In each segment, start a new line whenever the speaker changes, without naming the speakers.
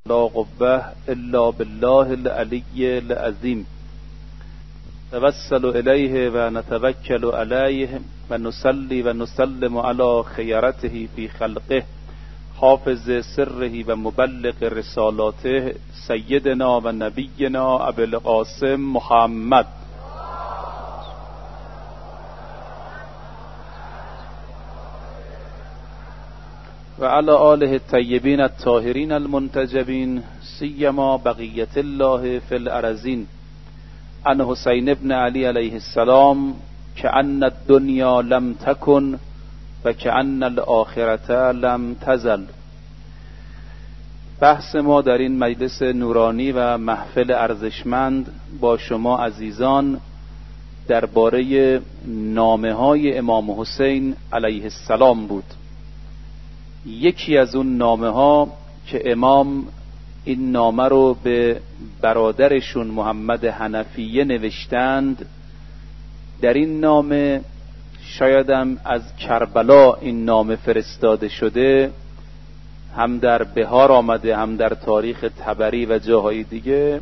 لا قوة الا بالله العلی العظیم توسل الیه و نتوکل علیه و نصلی و نسلم علی خیرته فی خلقه حافظ سره و مبلغ رسالاته سیدنا و نبینا ابی القاسم محمد و علی آله الطیبین الطاهرین المنتجبین سیما بقیة الله فی الارضین. عن حسین ابن علی علیه السلام کأن الدنیا لم تکن و کأن الآخرة لم تزل. بحث ما در این مجلس نورانی و محفل ارزشمند با شما عزیزان درباره نامه‌های امام حسین علیه السلام بود. یکی از اون نامه‌ها که امام این نامه رو به برادرشون محمد حنفیه نوشتند، در این نامه شایدم از کربلا این نامه فرستاده شده، هم در بهار آمده هم در تاریخ طبری و جاهای دیگه.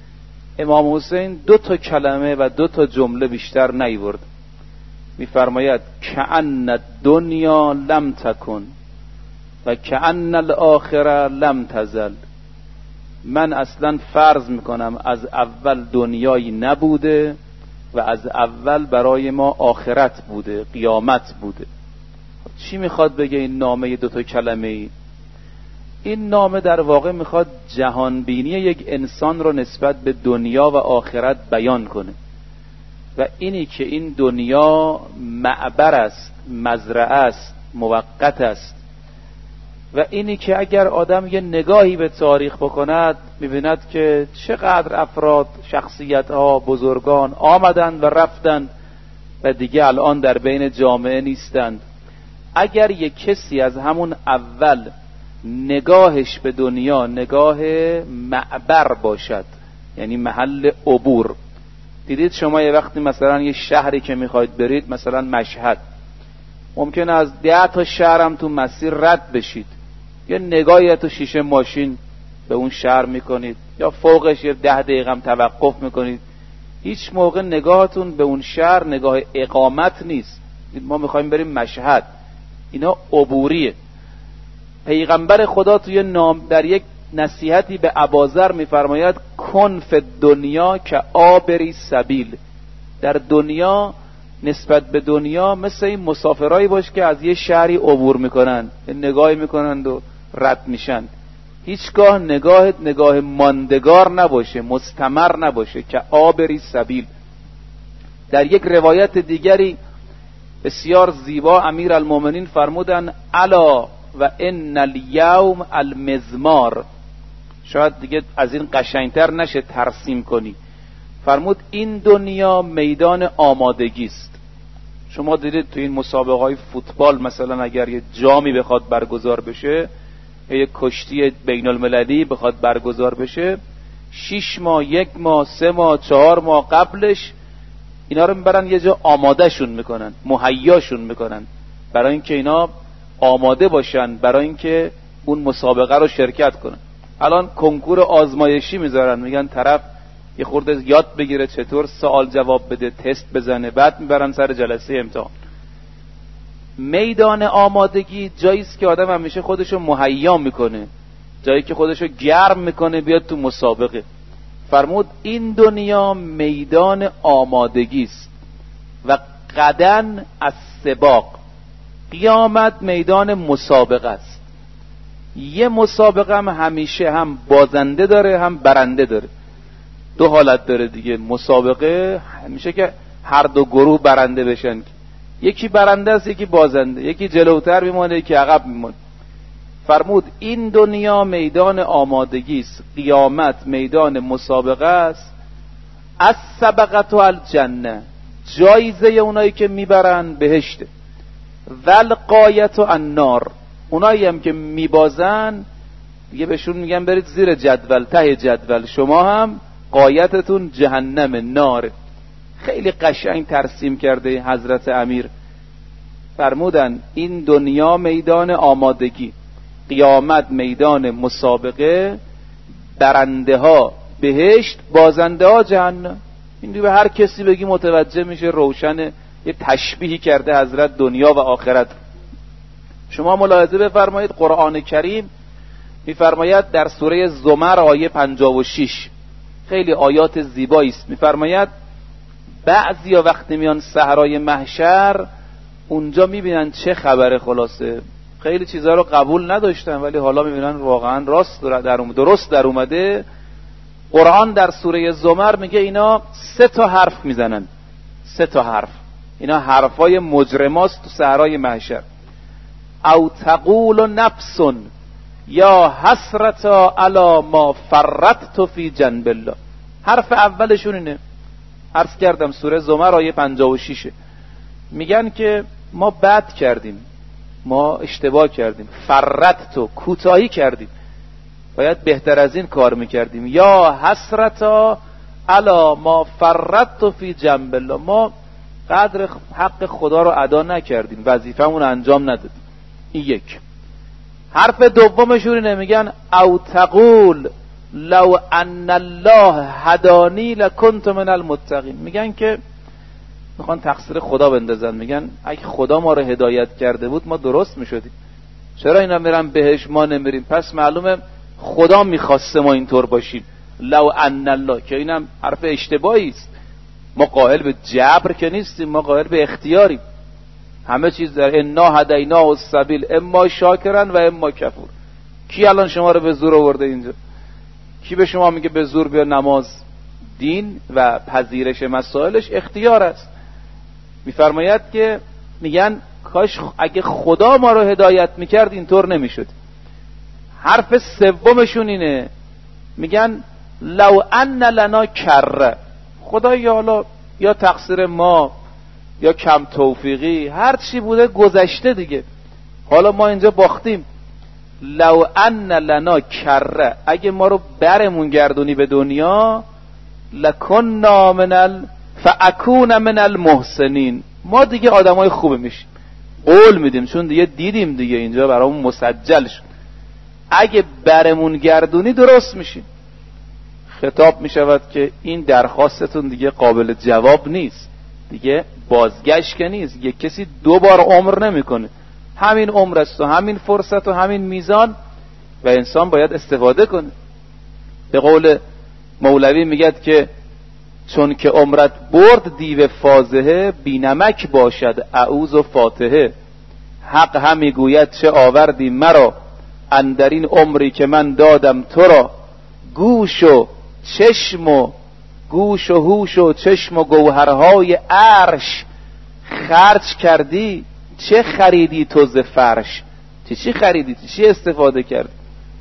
امام حسین 2 کلمه و 2 جمله بیشتر نیورد. میفرماید کأن الدنیا لم تکن و کأن الآخرة لم تزل. من اصلا فرض میکنم از اول دنیایی نبوده و از اول برای ما آخرت بوده، قیامت بوده. چی میخواد بگه این نامه 2 کلمه ای؟ این نامه در واقع میخواد جهانبینی یک انسان رو نسبت به دنیا و آخرت بیان کنه و اینی که این دنیا معبر است، مزرعه است، موقت است و اینی که اگر آدم یه نگاهی به تاریخ بکند میبیند که چقدر افراد، شخصیت‌ها، بزرگان آمدند و رفتند و دیگه الان در بین جامعه نیستند. اگر یک کسی از همون اول نگاهش به دنیا نگاه معبر باشد، یعنی محل عبور، دیدید شما یه وقتی مثلا یه شهری که میخواید برید، مثلا مشهد، ممکنه از 10 شهرم تو مسیر رد بشید، یه نگاهی تو شیشه ماشین به اون شهر میکنید یا فوقش یه 10 دقیقه هم توقف میکنید. هیچ موقع نگاهتون به اون شهر نگاه اقامت نیست. ما میخوایم بریم مشهد، اینا عبوریه. پیغمبر خدا توی در یک نصیحتی به اباذر میفرماید کن فی الدنیا که عابری سبیل. در دنیا نسبت به دنیا مثل این مسافرایی باش که از یه شهری عبور میکنن، نگاهی میکنند و رد میشن. هیچگاه نگاه ماندگار نباشه، مستمر نباشه، که عابری سبیل. در یک روایت دیگری بسیار زیبا امیر المومنین فرمودن الا و ان الیوم المزمار. شاید دیگه از این قشنگتر نشه ترسیم کنی. فرمود این دنیا میدان آمادگی است. شما دیدید تو این مسابقه های فوتبال مثلا اگر یه جامی بخواد برگزار بشه یا یه کشتی بین المللی بخواد برگزار بشه، 6 ماه، 1 ماه، 3 ماه، 4 ماه قبلش اینا رو میبرن یه جا آماده شون میکنن، مهیاشون میکنن برای اینکه اینا آماده باشن برای اینکه اون مسابقه رو شرکت کنن. الان کنکور آزمایشی میذارن، میگن طرف یه خورده یاد بگیره چطور سوال جواب بده، تست بزنه، بعد میبرن سر جلسه امتحان. میدان آمادگی جایی است که آدم همیشه خودشو مهیا میکنه، جایی که خودشو گرم میکنه بیاد تو مسابقه. فرمود این دنیا میدان آمادگی است و غداً السباق. قیامت میدان مسابقه است. یه مسابقه هم همیشه هم بازنده داره هم برنده داره. 2 حالت داره دیگه. مسابقه همیشه که هر 2 گروه برنده بشن، یکی برنده است یکی بازنده، یکی جلوتر میمونه یکی عقب میمونه. فرمود این دنیا میدان آمادگی است، قیامت میدان مسابقه است. السبقة الجنه، جایزه اونایی که میبرن بهشته. والغایة النار، اونایی هم که میبازن دیگه بهشون میگن برید زیر جدول، ته جدول، شما هم غایتتون جهنم، نار. خیلی قشنگ ترسیم کرده حضرت امیر. فرمودن این دنیا میدان آمادگی، قیامت میدان مسابقه. برنده ها بهشت، بازنده ها جهنم. این دیگه به هر کسی بگی متوجه میشه، روشنه. یه تشبیهی کرده حضرت دنیا و آخرت. شما ملاحظه بفرمایید قرآن کریم میفرماید در سوره زمر آیه 56 خیلی آیات زیبایی است. میفرماید بعضیا وقتی میان صحرای محشر اونجا میبینن چه خبره، خلاصه خیلی چیزها رو قبول نداشتن ولی حالا میبینن واقعا درست در اومده. قرآن در سوره زمر میگه اینا 3 تا حرف میزنن، 3 تا حرف. اینا حرفای مجرماست تو صحرای محشر. او تقول نفس یا حسرتا علی ما فرطت فی جنب الله. حرف اولشون اینه، عرض کردم سوره زمر آیه 56. میگن که ما بد کردیم، ما اشتباه کردیم، فرطت، کوتاهی کردیم، باید بهتر از این کار میکردیم. یا حسرتا علی ما فرطت فی جنب الله، ما قدر حق خدا رو ادا نکردیم، وظیفمون انجام ندادیم. این یک. حرف دومشون اینه، میگن او تقول لو ان الله هدانی لکنت من المتقین. میگن که میخوان تقصیر خدا بندازن، میگن اگه خدا ما رو هدایت کرده بود ما درست میشدیم، چرا اینا میرن بهش ما نمیریم؟ پس معلومه خدا میخواسته ما اینطور باشیم. لو ان الله، که اینم حرف اشتباهی است. ما قائل به جبر که نیستیم، ما قائل به اختیاریم. همه چیز در انا هدیناه السبیل اما شاکرن و اما کفور. کی الان شما رو به زور آورده اینجا؟ کی به شما میگه به زور بیا نماز؟ دین و پذیرش مسائلش اختیار است. میفرماید که میگن کاش اگه خدا ما رو هدایت میکرد اینطور نمیشد. حرف سومشون اینه، میگن لو ان لنا کره، خدا یا حالا یا تقصیر ما یا کم توفیقی، هر چی بوده گذشته دیگه، حالا ما اینجا باختیم. لو ان لنا کره، اگه ما رو برمون گردونی به دنیا، لکننا فاکون من المحسنین، ما دیگه آدمای خوبه میشیم، قول میدیم، چون دیگه دیدیم دیگه اینجا برامون مسجل شد، اگه برمون گردونی درست میشیم. خطاب میشود که این درخواستتون دیگه قابل جواب نیست، دیگه بازگشت که نیست. یک کسی 2 بار عمر نمیکنه، همین عمر است و همین فرصت و همین میزان و انسان باید استفاده کنه. به قول مولوی میگد که چون که عمرت برد دیو فازهه، بینمک باشد اعوذ و فاتحه. حق همی گوید چه آوردی مرا، اندرین عمری که من دادم تو را. گوش و چشم و گوش و هوش و چشم و گوهرهای عرش خرج کردی، چه خریدی تو ز فرش؟ چی خریدی؟ چی استفاده کردی؟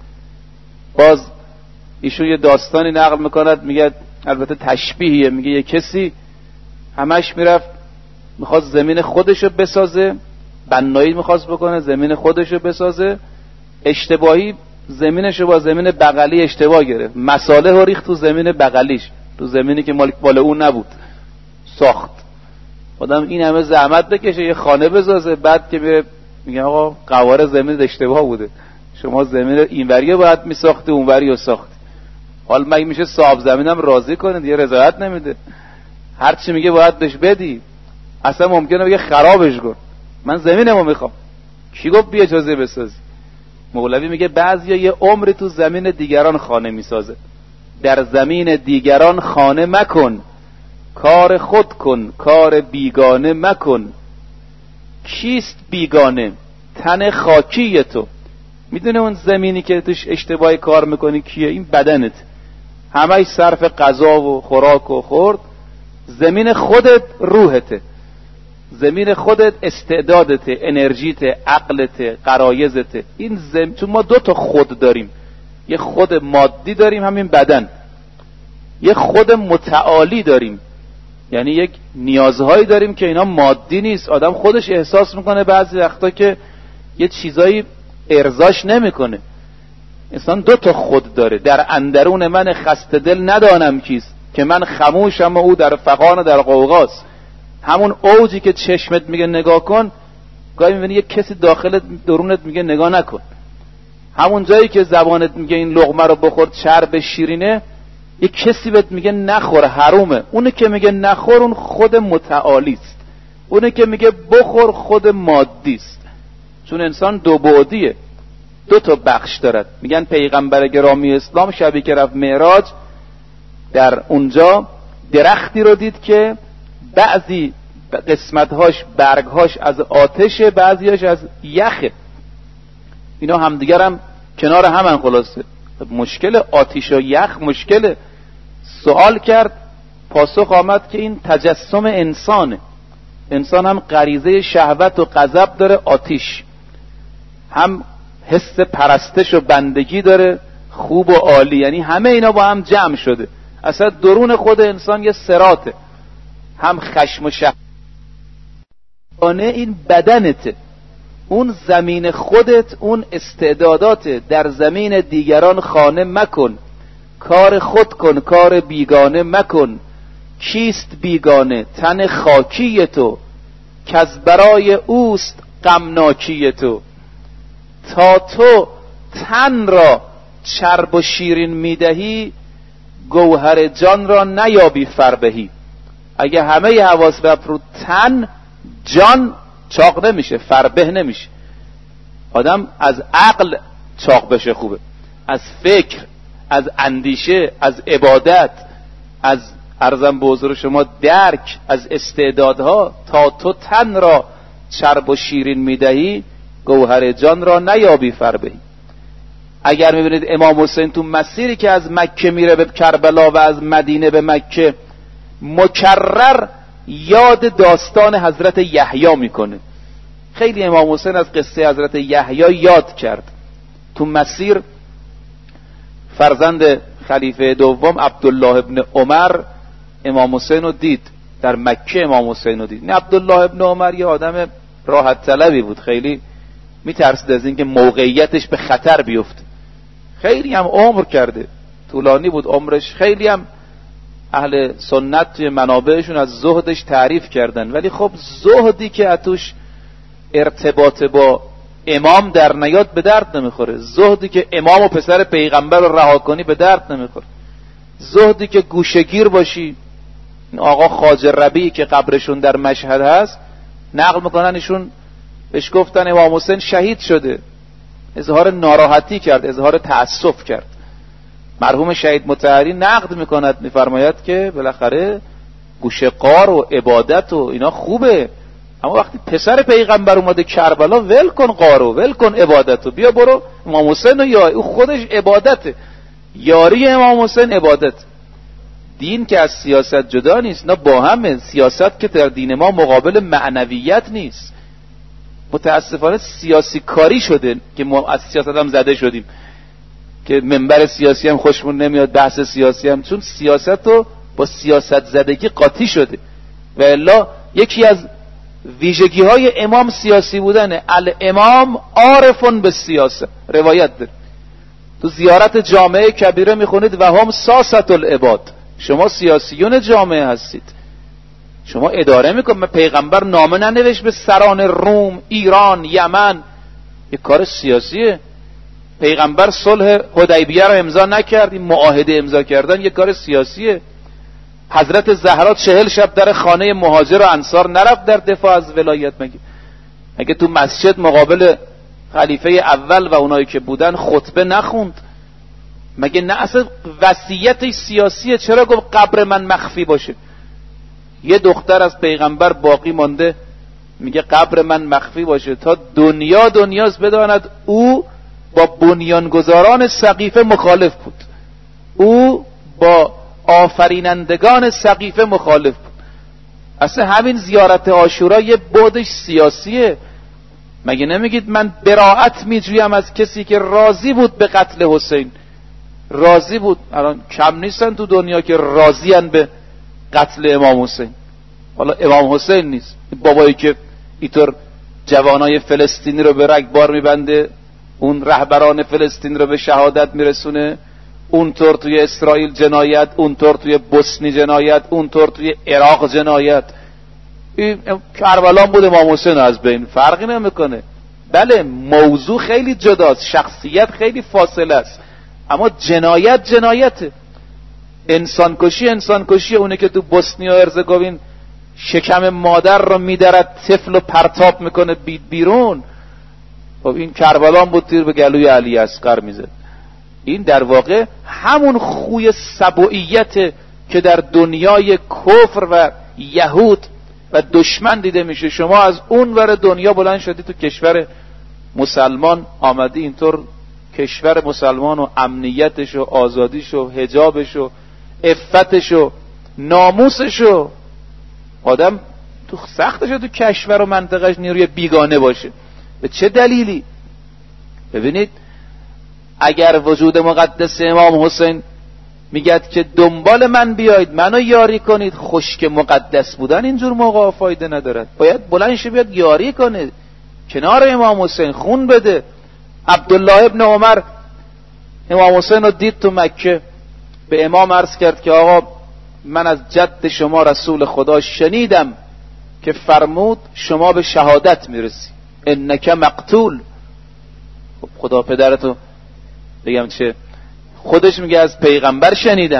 باز ایشون یه داستانی نقل میکند، میگه البته تشبیهیه، میگه یه کسی همش میرفت میخواست زمین خودشو بسازه، بنایی میخواست بکنه زمین خودشو بسازه، اشتباهی زمینشو با زمین بغلی اشتباه گرفت، مصالح رو ریخت تو زمین بغلیش، تو زمینی که مال اون نبود، ساخت. آدم این همه زحمت بکشه یه خانه بسازه، بعد که میگه آقا قواره زمین اشتباه بوده، شما زمین اینوریه باید میساختی اونوریو ساختی. حال مگه میشه صاحب زمینم راضی کنه؟ دیگه رضایت نمیده، هر چی میگه باید بهش بدی. اصلا ممکنه بگه خرابش کن، من زمینمو میخوام. کی گفت بی اجازه بسازی؟ مولوی میگه بعضیا یه عمر تو زمین دیگران خانه میسازه. در زمین دیگران خانه مکن، کار خود کن، کار بیگانه مکن. کیست بیگانه؟ تن خاکی تو. میدونه اون زمینی که توش اشتباهی کار میکنی کیه؟ این بدنت، همه صرف غذا و خوراک و خورد. زمین خودت روحته، زمین خودت استعدادت، انرژیت، عقلت، غرایزت. این چون ما 2 تا خود داریم، یه خود مادی داریم همین بدن، یه خود متعالی داریم، یعنی یک نیازهایی داریم که اینا مادی نیست. آدم خودش احساس میکنه بعضی وقتا که یه چیزایی ارضاش نمیکنه. انسان 2 تا خود داره. در اندرون من خسته دل ندانم کیست، که من خموشم و او در فغان و در غوغاست. همون اوجی که چشمت میگه نگاه کن، گاهی میبینی یک کسی داخل درونت میگه نگاه نکن. همون جایی که زبانت میگه این لقمه رو بخور چرب شیرینه، یک کسی بهت میگه نخور حرومه، اونه که میگه نخور اون خود متعالی است، اونه که میگه بخور خود مادی است. چون انسان دو بعدیه، دو تا بخش دارد. میگن پیغمبر گرامی اسلام شبی که رفت معراج در اونجا درختی رو دید که بعضی قسمتهاش برگهاش از آتشه، بعضیاش از یخه. اینا همدیگر هم کنار همن. خلاصه مشکل آتش و یخ مشکل. سوال کرد، پاسخ آمد که این تجسم انسانه. انسان هم غریزه شهوت و غضب داره، آتش هم حس پرستش و بندگی داره، خوب و عالی، یعنی همه اینا با هم جمع شده. اصلا درون خود انسان یه صراطه، هم خشم و شهوت. این بدنته، اون زمین خودت، اون استعدادات. در زمین دیگران خانه مکن، کار خود کن کار بیگانه مکن. کیست بیگانه؟ تن خاکی تو، که از برای اوست غمناکی تو. تا تو تن را چرب و شیرین میدهی، گوهر جان را نیابی فربهی. اگه همه حواس رفت رو تن، جان چاق نمیشه، فربه نمیشه. آدم از عقل چاق بشه خوبه، از فکر، از اندیشه، از عبادت، از عرضم به حضور شما درک، از استعدادها. تا تو تن را چرب و شیرین میدهی، گوهر جان را نیابی فربهی. اگر میبینید امام حسین تو مسیری که از مکه میره به کربلا و از مدینه به مکه، مکرر یاد داستان حضرت یحیی میکنه. خیلی امام حسین از قصه حضرت یحیی یاد کرد. تو مسیر فرزند خلیفه دوم عبدالله ابن عمر امام حسین رو دید، در مکه امام حسین رو دید. نه عبدالله ابن عمر یه آدم راحت طلبی بود، خیلی میترسید از اینکه موقعیتش به خطر بیفته. خیلی هم عمر کرده، طولانی بود عمرش. خیلی هم اهل سنت توی منابعشون از زهدش تعریف کردن، ولی خب زهدی که اتوش ارتباط با امام در نیاد به درد نمیخوره. زهدی که امام و پسر پیغمبر رو رها کنی به درد نمیخوره. زهدی که گوشگیر باشی. آقا خواجه ربیعی که قبرشون در مشهد هست، نقل میکنن ایشون بهش گفتن امام حسین شهید شده، اظهار ناراحتی کرد، اظهار تأسف کرد. مرحوم شهید مطهری نقد میکند، میفرماید که بالاخره گوش قار و عبادت و اینا خوبه، اما وقتی پسر پیغمبر اومده کربلا، ول کن قارو، ول کن عبادتو، بیا برو امام حسین رو یاری. او خودش عبادته، یاری امام حسین عبادت. دین که از سیاست جدا نیست، نه با همه. سیاست که در دین ما مقابل معنویت نیست. متاسفانه سیاسی کاری شده که ما از سیاست هم زده شدیم، که منبر سیاسی هم خوشمون نمیاد، بحث سیاسی هم، چون سیاست رو با سیاست زدگی قاطی شده. و الا یکی از ویژگی های امام سیاسی بودنه. الامام عارفون به سیاست، روایت داره. تو زیارت جامعه کبیره میخونید و هم ساست العباد، شما سیاسیون جامعه هستید، شما اداره میکنید. پیغمبر نامه ننوشت به سران روم، ایران، یمن، یک کار سیاسیه. پیغمبر صلح حدیبیه رو امضا نکرد، این معاهده امضا کردن یک کار سیاسیه. حضرت زهرا 40 شب در خانه مهاجر و انصار نرفت در دفاع از ولایت. مگه تو مسجد مقابل خلیفه اول و اونایی که بودن خطبه نخوند؟ مگه نه اصلا وصیتش سیاسیه؟ چرا گفت قبر من مخفی باشه؟ یه دختر از پیغمبر باقی مانده، میگه قبر من مخفی باشه تا دنیاست بداند او با بنیانگذاران سقیفه مخالف بود، او با آفرینندگان سقیفه مخالف بود. اصلا همین زیارت عاشورا یه بعدش سیاسیه. مگه نمیگید من براءت میجویم از کسی که راضی بود به قتل حسین؟ راضی بود. الان کم نیستن تو دنیا که راضیان به قتل امام حسین. حالا امام حسین نیست، بابایی که اینطور جوانای فلسطینی رو به رگبار میبنده، اون رهبران فلسطین رو به شهادت میرسونه، اونطور توی اسرائیل جنایت، اونطور توی بوسنی جنایت، اونطور توی عراق جنایت. کربلا بود امام حسین از بین، فرقی نمیکنه. بله موضوع خیلی جداست، شخصیت خیلی فاصله است، اما جنایته. انسان کشی اونه که تو بوسنی و هرزگوین شکم مادر رو میدرد، طفل رو پرتاب میکنه بیرون. خب این کربلا بود تیر به گلوی علی اصغر میزد. این در واقع همون خوی سبوعیت که در دنیای کفر و یهود و دشمن دیده میشه. شما از اون ور دنیا بلند شدی تو کشور مسلمان آمدی اینطور کشور مسلمان و امنیتش و آزادیش و حجابش و عفتش و ناموسش و آدم تو سختش تو کشور و منطقهش نیروی بیگانه باشه. به چه دلیلی؟ ببینید اگر وجود مقدس امام حسین میگد که دنبال من بیایید، منو یاری کنید، خشک مقدس بودن اینجور موقع فایده ندارد. باید بلند شه بیاد یاری کنه، کنار امام حسین خون بده. عبدالله ابن عمر امام حسین رو دید تو مکه، به امام عرض کرد که آقا من از جد شما رسول خدا شنیدم که فرمود شما به شهادت میرسی، انک مقتول. خب خدا پدرتو بگم چه، خودش میگه از پیغمبر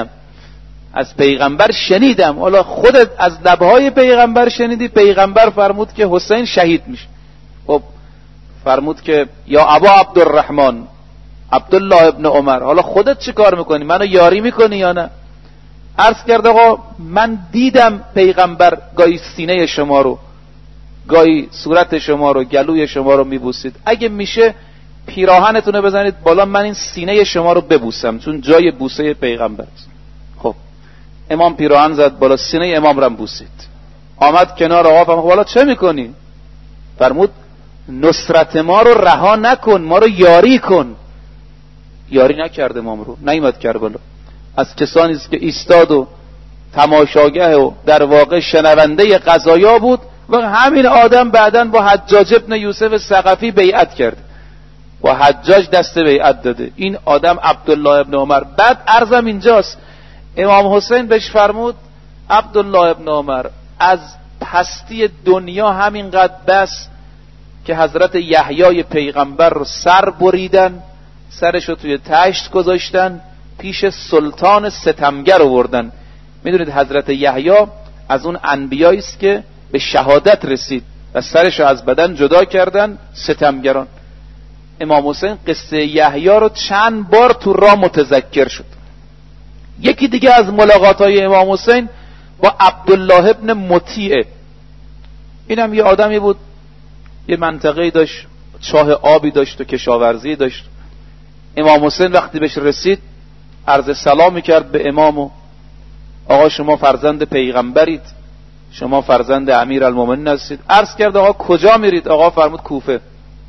شنیدم. حالا خودت از لبهای پیغمبر شنیدی، پیغمبر فرمود که حسین شهید میشه. خب فرمود که یا ابا عبدالرحمن عبدالله ابن عمر، حالا خودت چی کار میکنی؟ منو یاری میکنی یا نه؟ عرض کرد آقا من دیدم پیغمبر گاهی سینه شما رو، گاهی صورت شما رو، گلوی شما رو میبوسید، اگه میشه پیراهنتونه بزنید بالا من این سینه شما رو ببوسم، چون جای بوسه پیغمبر است. خب امام پیراهن زد بالا، سینه امام رو بوسید. آمد کنار آقا فرمود والا چه میکنی؟ فرمود نصرت ما رو رها نکن، ما رو یاری کن. یاری نکرد امام رو، نیامد کربلا. از کسانی است که ایستاد و تماشاگه و در واقع شنونده قضایا بود و همین آدم بعداً با حجاج ابن یوسف ثقفی بیعت کرد، با حجاج دست بیعت داده. این آدم عبدالله ابن عمر. بعد عرضم اینجاست، امام حسین بهش فرمود عبدالله ابن عمر از پستی دنیا همینقدر بس که حضرت یحیای پیغمبر رو سر بریدن، سرش رو توی تشت گذاشتن، پیش سلطان ستمگر آوردن. میدونید حضرت یحیی از اون انبیایی است که به شهادت رسید و سرش رو از بدن جدا کردن ستمگران. امام حسین قصه یحیی رو چند بار تو راه متذکر شد. یکی دیگه از ملاقات‌های امام حسین با عبدالله ابن مطیع. اینم یه آدمی بود، یه منطقه‌ای داشت، چاه آبی داشت و کشاورزی داشت. امام حسین وقتی بهش رسید عرض سلام میکرد به امامو، آقا شما فرزند پیغمبرید، شما فرزند امیرالمومنین هستید. عرض کرد آقا کجا میرید؟ آقا فرمود کوفه.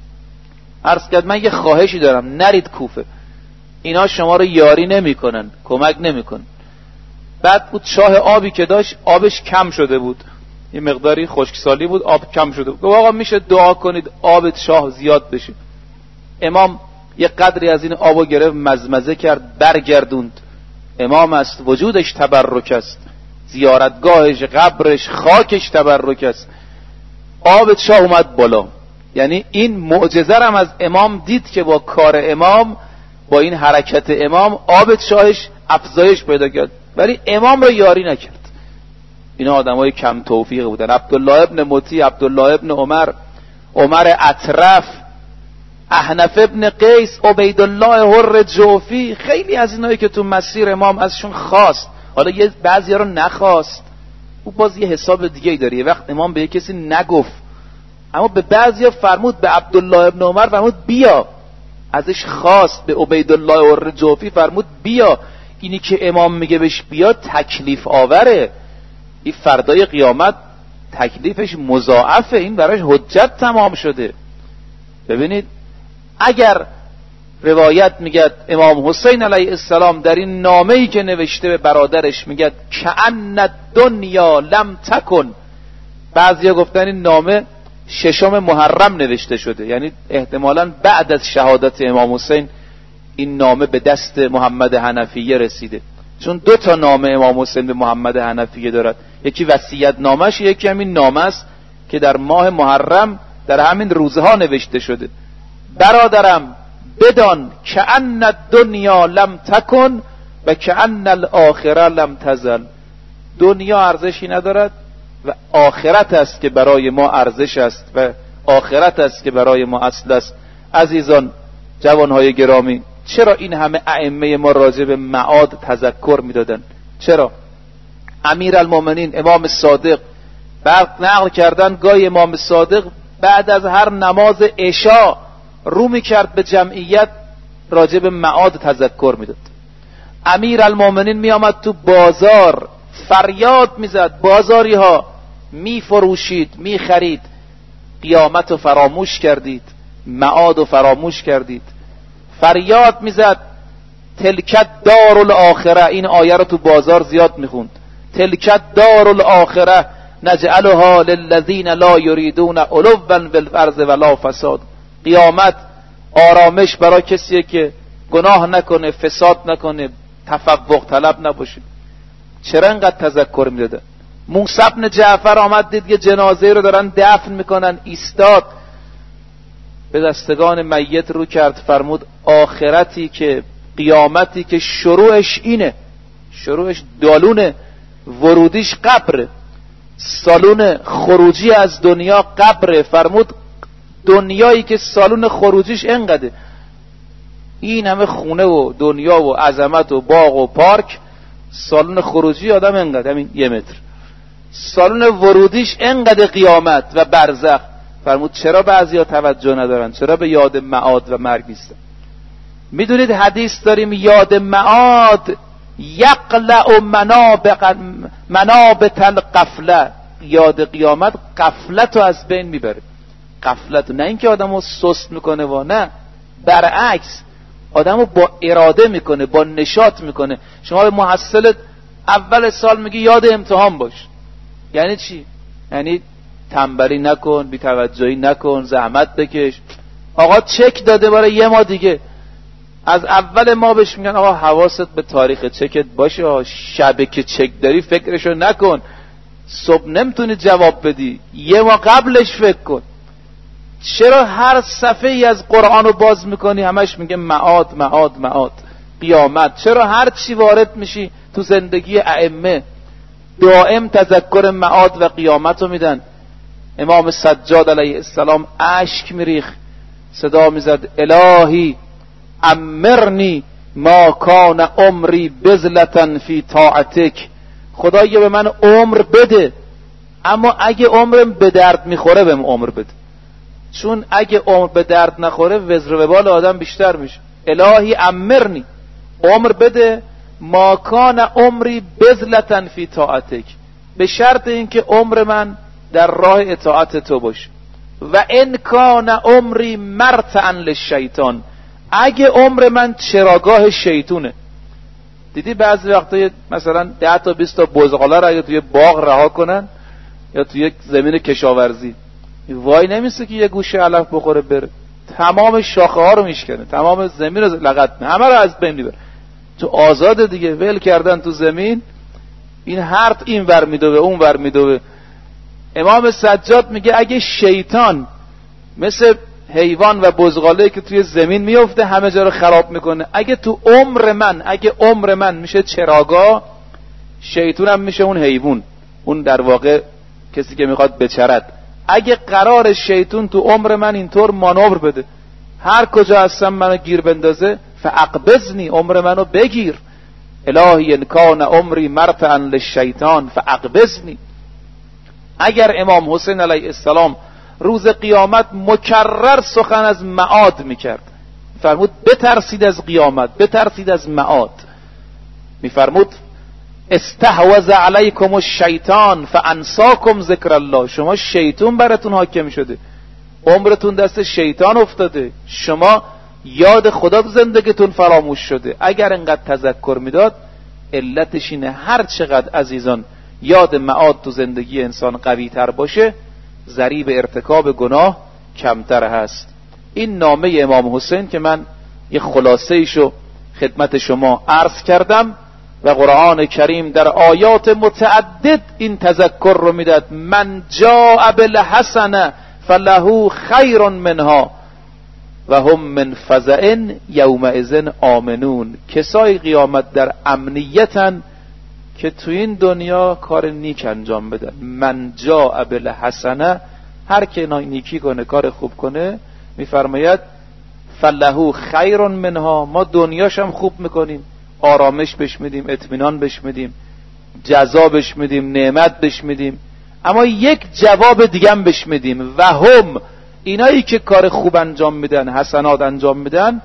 عرض کرد من یه خواهشی دارم، نرید کوفه، اینا شما رو یاری نمیکنن، کمک نمیکنن. بعد بود چاه آبی که داشت آبش کم شده بود، یه مقداری خشکسالی بود، آب کم شده بود. آقا میشه دعا کنید آب چاه زیاد بشه. امام یه قدری از این آبو گرفت، مزمزه کرد، برگردوند. امام است، وجودش تبرک است، زیارتگاهش، قبرش، خاکش تبرک است. آب چاه اومد بالا. یعنی این معجزه هم از امام دید که با کار امام، با این حرکت امام، آب چاهش افزایش پیدا کرد، ولی امام رو یاری نکرد. اینا آدمای کم توفیق بودن. عبدالله ابن مطیع، عبدالله ابن عمر، عمر اطرف، احنف ابن قیس، عبیدالله حر جوفی، خیلی از اینایی که تو مسیر امام ازشون خواست. حالا یه بعضیا رو نخواست، او باز یه حساب دیگه ای داره. یه وقت امام به کسی نگفت، اما به بعضیا فرمود، به عبدالله ابن عمر فرمود بیا، ازش خواست. به عبیدالله حر جوفی فرمود بیا. اینی که امام میگه بهش بیا تکلیف آوره، این فردای قیامت تکلیفش مضاعفه، این براش حجت تمام شده. ببینید اگر روایت میگه امام حسین علیه السلام در این نامه‌ای که نوشته به برادرش میگه کأن الدنیا لم تکن، بعضیا گفتن این نامه 6 محرم نوشته شده، یعنی احتمالاً بعد از شهادت امام حسین این نامه به دست محمد حنفیه رسیده، چون 2 نامه امام حسین به محمد حنفیه دارد، یکی وصیت نامش، یکی همین نامه است که در ماه محرم در همین روزها نوشته شده. برادرم بدان که ان الدنیا لم تکن و که ان الاخره لم تزل. دنیا ارزشی ندارد و آخرت است که برای ما ارزش است و آخرت است که برای ما اصل است. عزیزان، جوانهای گرامی، چرا این همه ائمه ما راجع به معاد تذکر میدادن؟ چرا؟ امیرالمومنین امام صادق نقل کردن گاهی امام صادق بعد از هر نماز عشا رو میکرد به جمعیت راجع به معاد تذکر میداد. امیرالمومنین میآمد تو بازار فریاد میزد، بازاری ها میفروشید میخرید، قیامت رو فراموش کردید، معاد رو فراموش کردید. فریاد میزد تلکت دار الاخره، این آیه رو تو بازار زیاد میخوند، تلکت دار الاخره نجعلها للذین لا یریدون علوا فی الارض ولا فساد. قیامت آرامش برای کسیه که گناه نکنه، فساد نکنه، تفوق طلب نباشه. چرا انقدر تذکر میداده؟ موسی بن جعفر آمد دید که جنازه رو دارن دفن میکنن، ایستاد به دستگان میت رو کرد، فرمود آخرتی که قیامتی که شروعش اینه، شروعش دالونه، ورودیش قبره، سالون خروجی از دنیا قبره. فرمود دنیایی که سالون خروجیش انقدره، این همه خونه و دنیا و عظمت و باغ و پارک، سالون خروجی آدم انقدر، همین 1 متر، سالون ورودیش انقدر قیامت و برزخ. فرمود چرا بعضیا توجه ندارن؟ چرا به یاد معاد و مرگ نیستن؟ میدونید حدیث داریم یاد معاد یقلع منابت الغفله، یاد قیامت غفلت رو از بین میبره. غفلت، نه اینکه آدم رو سست میکنه و نه، برعکس آدم رو با اراده میکنه، با نشاط میکنه. شما به محصلت اول سال میگی یاد امتحان باش، یعنی چی؟ یعنی تنبلی نکن، بی‌توجهی نکن، زحمت بکش. آقا چک داده برای 1 ماه دیگه، از اول ما بهش میگن آقا حواست به تاریخ چکت باشه، شب که چک داری فکرشو نکن، صبح نمیتونی جواب بدی، 1 ماه قبلش فکر کن. چرا هر صفحه ای از قرآن رو باز میکنی همش میگه معاد معاد معاد، قیامت؟ چرا هر چی وارد میشی تو زندگی ائمه دائم تذکر معاد و قیامت رو میدن؟ امام سجاد علیه السلام اشک میریخ، صدا میزد الهی امرنی ما کان عمری بذلة فی طاعتک. خدایا به من عمر بده، اما اگه عمرم به درد میخوره بهم عمر بده، چون اگه عمر به درد نخوره وزر و وبال آدم بیشتر میشه. الهی امرنی، عمر بده، ما کان عمری بذلة فی طاعتک، به شرط اینکه عمر من در راه اطاعت تو باشه. و ان کان عمری مرتعا للشیطان، اگه عمر من چراگاه شیطونه. دیدی بعضی وقتا مثلا 10 تا 20 تا بزغاله رو اگه توی باغ رها کنن یا توی زمین کشاورزی، وای نمیسته که یه گوشه علف بخوره بره، تمام شاخه ها رو میشکنه، تمام زمین رو لغت میکنه، همه رو از بین میبره. تو آزاده دیگه، ول کردن تو زمین، این هرت این ور میدوه اون ور میدوه. امام سجاد میگه اگه شیطان مثل حیوان و بزغاله که توی زمین میفته همه جا رو خراب میکنه، اگه تو عمر من میشه چراگاه، شیطان هم میشه اون حیوان، اون در واقع کسی که میخواد بچرد. اگه قرار شیطان تو عمر من اینطور مانور بده، هر کجا هستم منو گیر بندازه، فاقبضنی، عمر منو بگیر. الهی ان کان عمری مرتعا للشیطان فاقبضنی. اگر امام حسین علیه السلام روز قیامت مکرر سخن از معاد میکرد، میفرمود بترسید از قیامت، بترسید از معاد. میفرمود استحوذ علیکم الشیطان فانساکم ذکر الله، شما شیطان براتون حاکم شده، عمرتون دست شیطان افتاده، شما یاد خدا تو زندگیتون فراموش شده. اگر انقدر تذکر میداد، علتش اینه هر چقدر عزیزان یاد معاد تو زندگی انسان قوی تر باشه، ضریب ارتکاب گناه کمتر هست. این نامه امام حسین که من یه خلاصه ایشو خدمت شما عرض کردم و قرآن کریم در آیات متعدد این تذکر رو میداد. من جاء بالحسنه فله خیر منها و هم من فزع یومئذ آمنون. کسای قیامت در امنیتن که تو این دنیا کار نیک انجام بدن. من جاء بالحسنه، هر که نیکی کنه، کار خوب کنه، میفرماید فله خیر منها، ما دنیاش هم خوب میکنیم، آرامش بهش میدیم، اطمینان بهش میدیم، جزا بهش میدیم، نعمت بهش میدیم، اما یک جواب دیگه هم بهش میدیم و هم، اینایی که کار خوب انجام میدن، حسنات انجام میدن،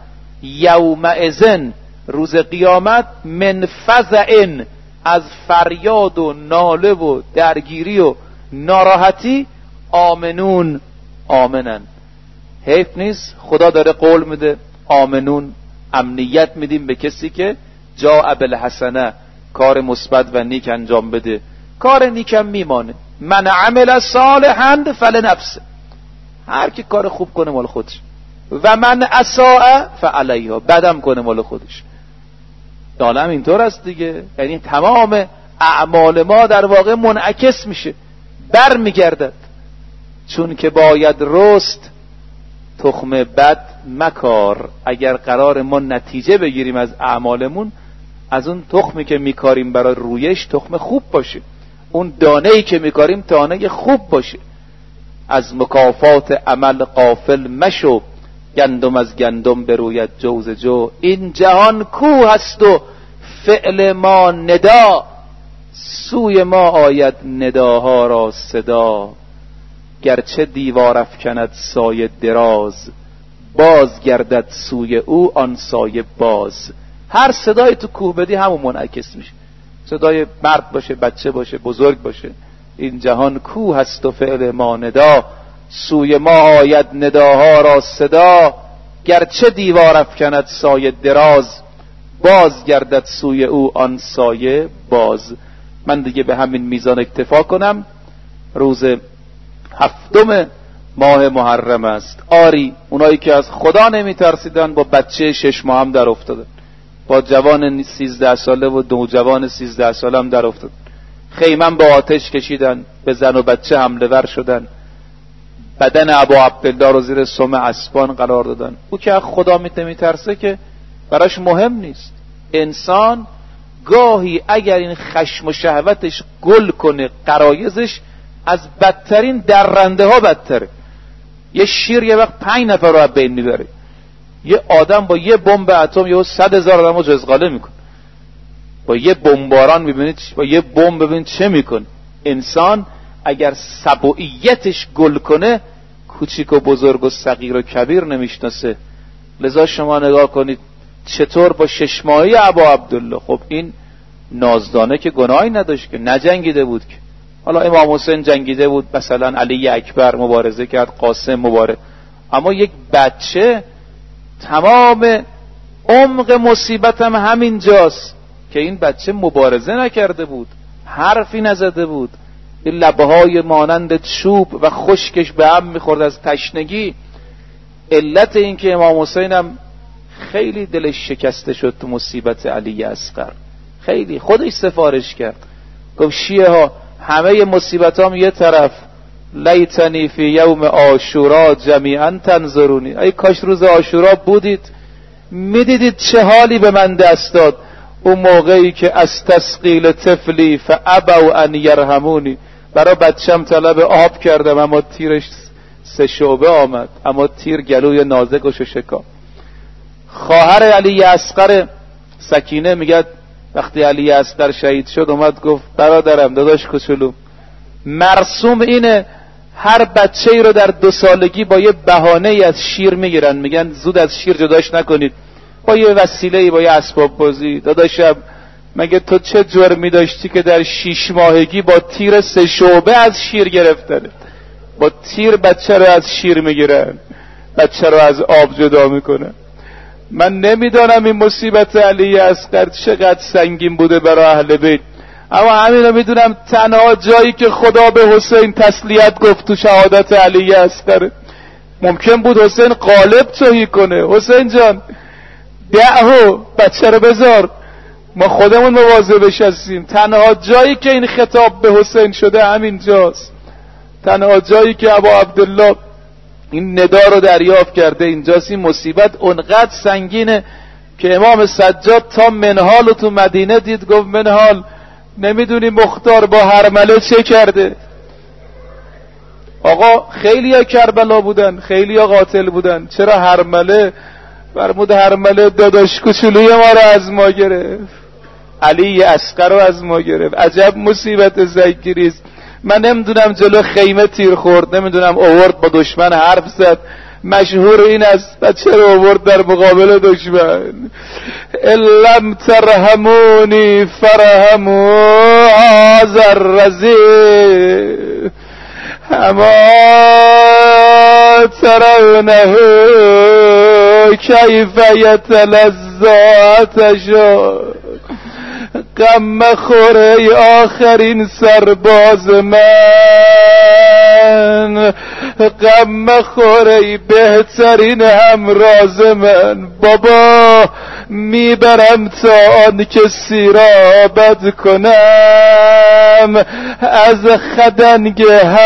یومئذ، روز قیامت، من فزع، از فریاد و ناله و درگیری و ناراحتی، آمنون، آمنن. حیف نیست خدا داره قول میده آمنون، امنیت میدیم به کسی که جاء بالحسنه، کار مثبت و نیک انجام بده. کار نیکم میمانه. من عمل صالحا فلنفسه، هر کی کار خوب کنه مال خودش، و من اساء فعلیها، بدم کنه مال خودش. عالم اینطور است دیگه، یعنی تمام اعمال ما در واقع منعکس میشه، بر میگردد. چون که باید رست تخم بد مکار. اگر قرار ما نتیجه بگیریم از اعمالمون، از اون تخمی که میکاریم برای رویش تخم خوب باشه، اون دانه‌ای که میکاریم دانه خوب باشه. از مکافات عمل غافل مشو، گندم از گندم بروید جوز جو. این جهان کوه است و فعل ما ندا، سوی ما آید نداها را صدا. گرچه دیوار افکند سایه دراز، باز گردد سوی او آن سایه باز. هر صدای تو کوه بدی همون منعکس میشه، صدای مرد باشه، بچه باشه، بزرگ باشه. این جهان کوه است و فعل ما ندا، سوی ما آید نداها را صدا. گرچه دیوار افکند سایه دراز، باز گردد سوی او آن سایه باز. من دیگه به همین میزان اکتفا کنم. روز 7 ماه محرم است. آری اونایی که از خدا نمیترسیدن با بچه 6 ماه هم در افتادن، با جوان 13 ساله و نوجوان 13 ساله هم در افتادن. خیمم به آتش کشیدن، به زن و بچه حمله ور شدن، بدن ابا عبدالله رو زیر سم اسبان قرار دادن. او که از خدا میترسه که براش مهم نیست. انسان گاهی اگر این خشم و شهوتش گل کنه، غرایزش از بدترین درنده ها بدتره. یه شیر یه وقت 5 نفر رو از بین میبره. یه آدم با یه بمب اتم یه 100,000 آدم رو جزغاله میکنه. با یه بمباران میبینید، با یه بمب ببینید چه میکنه. انسان اگر سبوعیتش گل کنه، کوچیک و بزرگ و صغیر و کبیر نمیشناسه. لذا شما نگاه کنید چطور با 6 ماهی ابا عبدالله، خب این نازدانه که گناهی نداشت که، نجنگیده بود که. حالا امام حسین جنگیده بود، مثلا علی اکبر مبارزه کرد، قاسم مبارزه، اما یک بچه تمام عمق مصیبت هم همین جاست که این بچه مبارزه نکرده بود، حرفی نزده بود، این لبهای مانند چوب و خشکش به هم میخورد از تشنگی. علت این که امام حسین هم خیلی دلش شکسته شد تو مصیبت علی اصغر، خیلی خودش سفارش کرد، گفت شیعه ها همه مصیبت هم یه طرف، لیتنی فی یوم عاشورا جمیعا تنظرونی، ای کاش روز عاشورا بودید میدیدید چه حالی به من دست داد. اون موقعی که از تسقیل طفلی فابوا ان یرحمونی، برای بچم طلب آب کردم اما تیرش 3 شعبه آمد، اما تیر گلوی نازکش شکافت. خواهر علی اصغر سکینه میگه وقتی علی اصغر شهید شد اومد گفت برادرم، داداش کوچولو، مرسوم اینه هر بچه‌ای رو در 2 سالگی با یه بهانه‌ای از شیر میگیرن، میگن زود از شیر جداش نکنید، با یه وسیله‌ای، با یه اسباب بازی. داداشم مگه تو چه جرمی داشتی که در 6 ماهگی با تیر 3 شعبه از شیر گرفتن؟ با تیر بچه رو از شیر میگیرن، بچه رو از آب جدا میکنن. من نمیدانم این مصیبت علی اصغر چقدر سنگین بوده برای اهل بیت، اما همین رو میدونم تنها جایی که خدا به حسین تسلیت گفت تو شهادت علی اصغر. ممکن بود حسین غالب توهی کنه، حسین جان دعو بچه رو بذار، ما خودمون مواظبش هستیم. تنها جایی که این خطاب به حسین شده همین جاست، تنها جایی که ابا عبدالله این ندا رو دریافت کرده. اینجاست این مصیبت اونقدر سنگینه که امام سجاد تا منهال رو تو مدینه دید، گفت منهال نمیدونی مختار با هرمله چه کرده؟ آقا خیلی ها کربلا بودن، خیلی ها قاتل بودن، چرا هرمله؟ فرمود هرمله داداش کوچولوی ما رو از ما گرفت، علی اصغر رو از ما گرفت. عجب مصیبت زگیریست. من نمیدونم جلو خیمه تیر خورد، نمیدونم اوورد با دشمن حرف زد، مشهور این است و چرا اوورد در مقابل دشمن؟ لم ترحمونی فرحمو آذر رزی اما ترونه کیف یتلذاتشو غم خوره ای آخرین سرباز من، غم خوره ای بهترین همراز من. بابا میبرم تا آن که سیرابت کنم، از خدنگ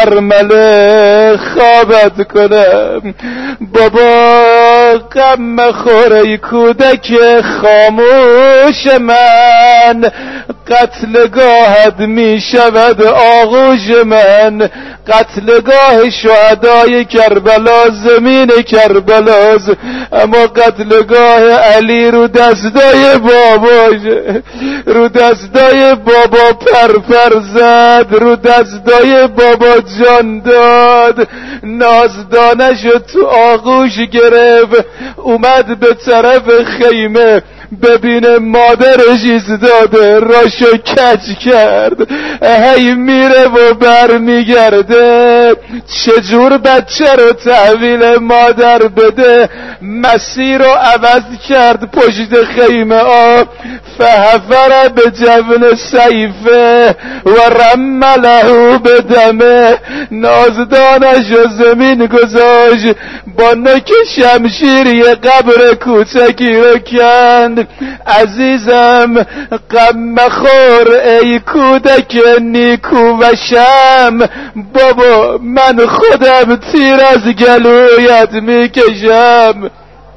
هرمله خوابت کنم. بابا غم خوره ای کودک خاموش من، قتلگاهت می شود آغوش من. قتلگاه شهدای کربلا زمین کربلاست، اما قتلگاه علی رو دستای باباشه. رو دستای بابا پرپر زد، رو دستای بابا جان داد، نازدانشو تو آغوش گرفت، اومد به طرف خیمه، ببینه مادرش ایستاده، راشو کج کرد، هی میره و بر میگرده. چجور بچه رو تحویل مادر بده؟ مسیر رو عوض کرد پشت خیمه فحفر به جبن سیفه و رمله به دمه. نازدانش و زمین گذاشت، با نوک شمشیر یه قبر کوچکی رو کند. عزیزم غم خور ای کودک نیکو و شم، بابا من خودم تیر از گلویت میکشم.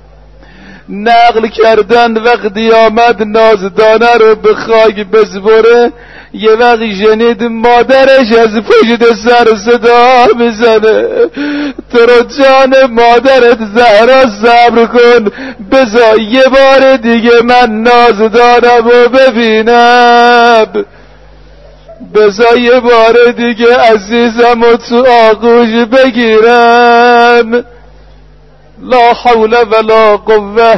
نقل کردن وقتی آمد نازدانه رو به خاک بسپره، یه وقتی شنید مادرش از پشت سر صدا میزنه، تو رو جان مادرت زهرا صبر کن، بذار یه بار دیگه من نازدانم رو ببینم، بذار یه بار دیگه عزیزم رو تو آغوش بگیرم. لا حول ولا قوة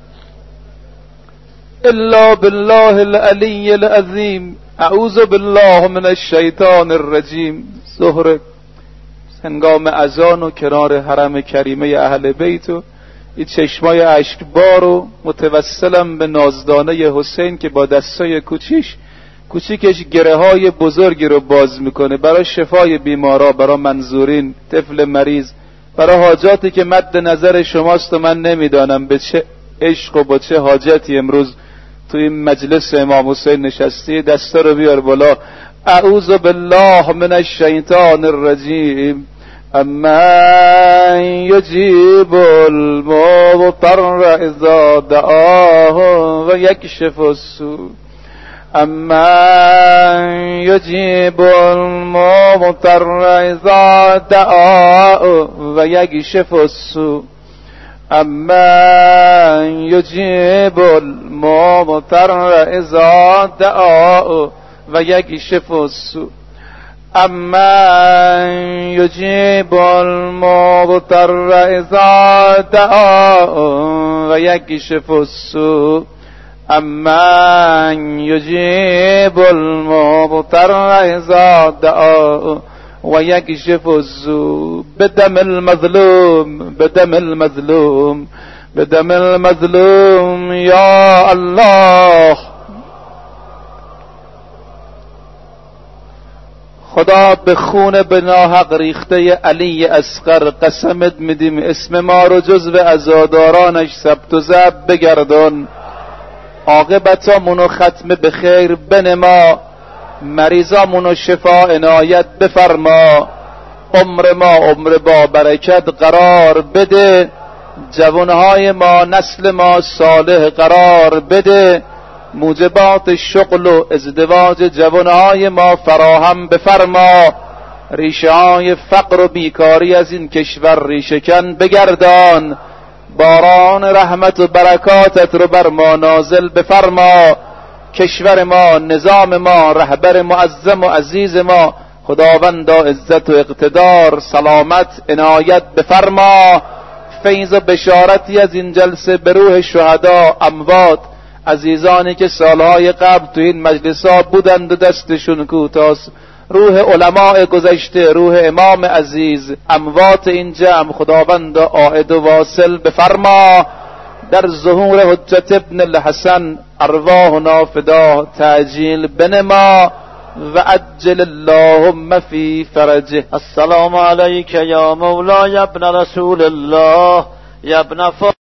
الا بالله العلی العظیم. اعوذ بالله من الشیطان الرجیم. ظهر هنگام اذان و کنار حرم کریمه اهل بیت و این چشمای اشکبار و متوسلم به نازدانه حسین که با دستای کوچیکش گره های بزرگی رو باز میکنه برای شفای بیمارا، برای منظورین، طفل مریض، برای حاجاتی که مد نظر شماست و من نمیدانم به چه عشق و با چه حاجتی امروز توی این مجلس امام حسین نشستی. دستا رو بیار بالا. اعوذ بالله من الشیطان الرجیم. اما یجیب المضطر اذا دعاه و یکشف السوء. اما یجیب المضطر اذا دعاه و یکشف السوء. اما یجیب المضطر اذا دعاه و یکشف السوء. اما یجیب المضطر اذا دعاه و یکشف السوء. اما یجیب المضطر اذا دعاه و یکشف السوء. بدم المظلوم، بدم المظلوم، بدم المظلوم یا الله. خدا به خون به ناحق ریخته علی اصغر قسمت میدیم اسم ما رو جزو عزادارانش ثبت و ضبط بگردان. عاقبتامونو ختم به خیر بنما، مریضامونو شفا عنایت بفرما. عمر ما عمر با برکت قرار بده، جوانهای ما نسل ما صالح قرار بده، موجبات شغل و ازدواج جوانهای ما فراهم بفرما، ریشه های فقر و بیکاری از این کشور ریشه کن بگردان، باران رحمت و برکاتت رو بر ما نازل بفرما، کشور ما، نظام ما، رهبر معظم و عزیز ما خداوندا عزت و اقتدار سلامت عنایت بفرما، فیض و بشارتی از این جلسه به روح شهدا اموات، عزیزانی که سالهای قبل تو این مجلسا بودند و دستشون کوتاست، روح علماء گذشته، روح امام عزیز، اموات این جمع خداوند عائد و واصل بفرما، در ظهور حجت ابن الحسن ارواحنا فدا تعجیل بنما و عجل اللهم فی فرجه.
السلام علیک یا مولای ابن رسول الله یا ابن